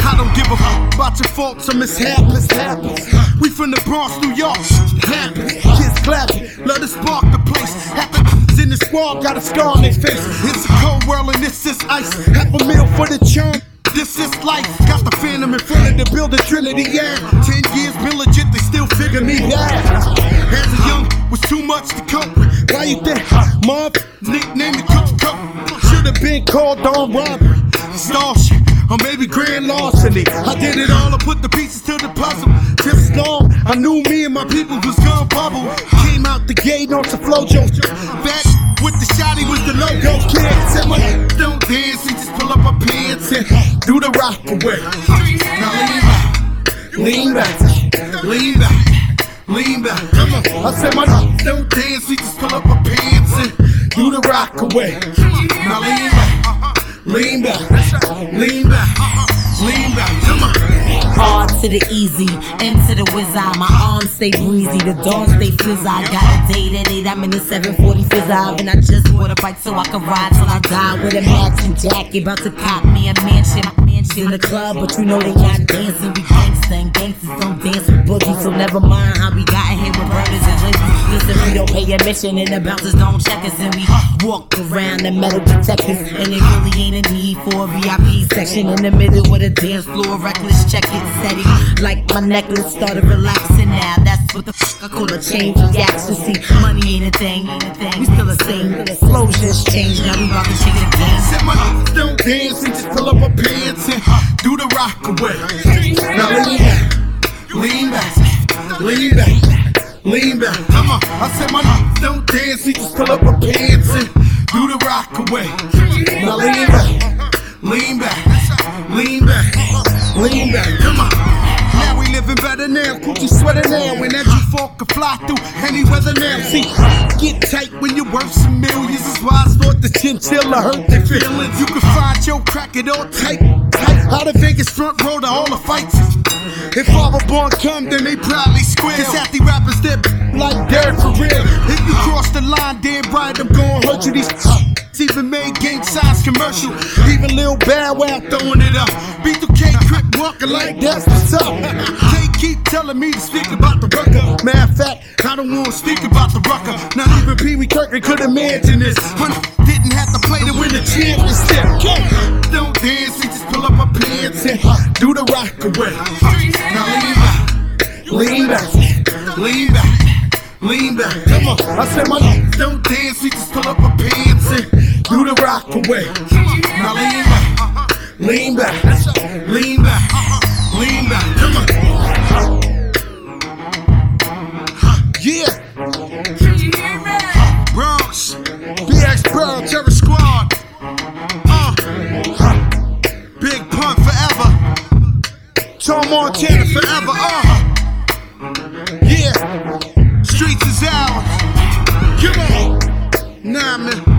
I don't give a fuck about your faults or mishaps. We from the Bronx, New York. Happy, kids clapping, love to spark the place. Happens in the squad, got a scar on their face. It's a cold world and this is ice. Half a meal for the churn. This is life. Got the phantom in front of the building, Trinity, yeah. 10 years been legit, they still figure me out. As a young, was too much to cope with. Why you think Mom nicknamed the cook? Should've been called on robbery, stall shit, or maybe grand larceny. I did it all, I put the pieces to the puzzle. Just long, I knew me and my people was gonna bubble. Came out the gate on some flojo. That with the shotty was the logo. Kids said my don't dance, he just pull up my pants and do the rock away. Now lean back, lean back, lean back. Come on, I said my don't dance, he just pull up my pants and do the rock away. Now lean back, lean back, lean back, lean back. Come on. Hard to the easy, into the wizard. My arms stay breezy, the dogs stay fizz. I got a date at 8, I'm in the 740 fizz. And I just bought a bike so I can ride till I die with a matching jacket. About to cop me a mansion in the club, but you know they not dancing. We gangsta and gangsters don't dance with boogies, so never mind how we got here with brothers and ladies. Listen, we don't pay admission and the bouncers don't check us, and we walk around the metal detectors. And it really ain't a need for a VIP section in the middle with a dance floor. Reckless, check it, set it like my necklace started relaxing now. That's what the fuck I call a change of reaction. See, money ain't a thing, we still the same. Flow just changed, now we about to shake it again. Said my don't dance and just pull up my pants and do the rock away. Now lean back, lean back, lean back. Come on, I said my don't dance, he just pull up my pants and do the rock away. Now lean back, lean back, lean back, lean back. Come on. Now we living better now, Gucci sweater now. When that G4 can fly through any weather now. See, get tight when you're worth some millions. That's why I thought the chinchilla hurt their feelings. You can find your crack it all tight. Out of Vegas front row to all the fights. If Father Born come, then they probably squeal. Cause half the rappers that like Derek for real. If you cross the line, damn right, I'm gonna hurt you. These even made gang signs commercial. Even Lil Bow Wow throwing it up. B2K Crip walking like that's what's up. They keep telling me to speak about the rucker. Matter of fact, I don't wanna speak about the rucker. Not even Pee Wee Kirkland could imagine this. When didn't have to play to win the championship. Don't dance, he just pull up my pants and do the rock away. Now lean back, lean back, lean back. Come on, I said my don't dance, he just pull up my pants and do the rock away. Now lean back, lean back, lean back. Come on. Yeah. Bronx, BX Bro, Terror Squad. Big Pun forever. Tom Montana forever. Yeah. Streets is ours. Come on. Nah, man.